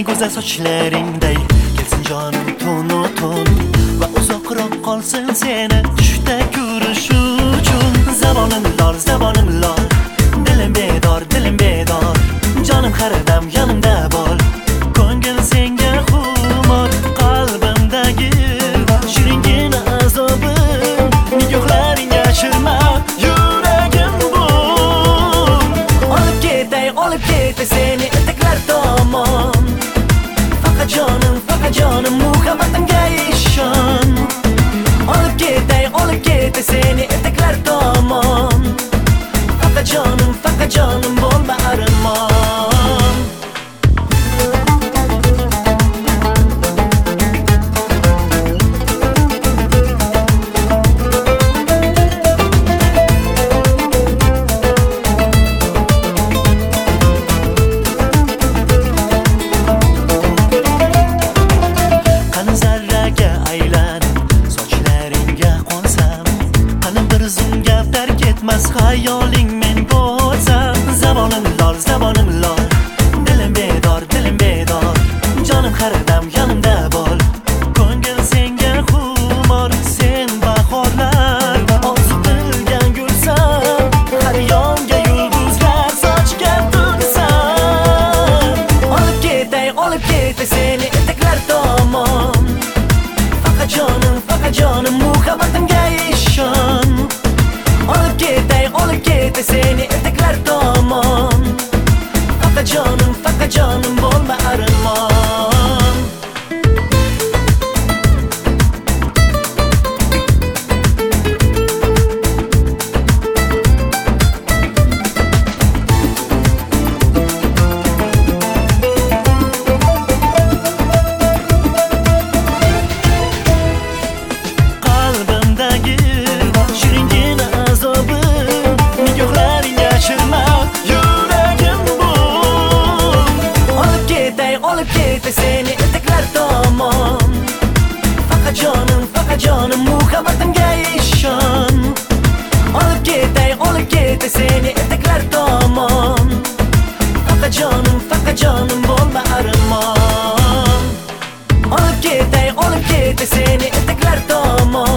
go'zal sochlaringday kelsin jonim tun va uzoqroq qolsin seni tushda ko'rish uchun. Zabonim lol, dilim bedor, jonim har dam yonimda bo'l. Ko'ngil senga xumor, qalbimdagi shiringina azobim, nigohlaring yashirma yuragim bu. Olib ketay seni etaklar tomon. Faqat jonim muhabbatimga ishon. Olib ketay seni etaklar tomon. Faqat jonim bo'lma armon. Qani zarraga aylanib sochlaringga qonsam, qani bir zum gap tark etmas xayoling men bo'lsam. Zabonim lol, dilim bedor, jonim har dam yonimda bo'l. Ko'ngil senga xumor, sen bahorlar, orzutilgan gulsan, har yonga yulduzlar sochgan tursan. Olib ketay seni etaklar tomon. Faqat jonim muhabbatimga ishon. Olib ketay seni etaklar tomon. Faqat jonim bo'lma armon. Qalbimdagi shiringina azobim, nigohlaring yashirma yuragim bu. Olib ketay seni etaklar tomon. Faqat jonim muhabbatimga ishon. Olib ketay seni etaklar tomon. Faqat jonim bo'lma armon. Olib ketay seni etaklar tomon.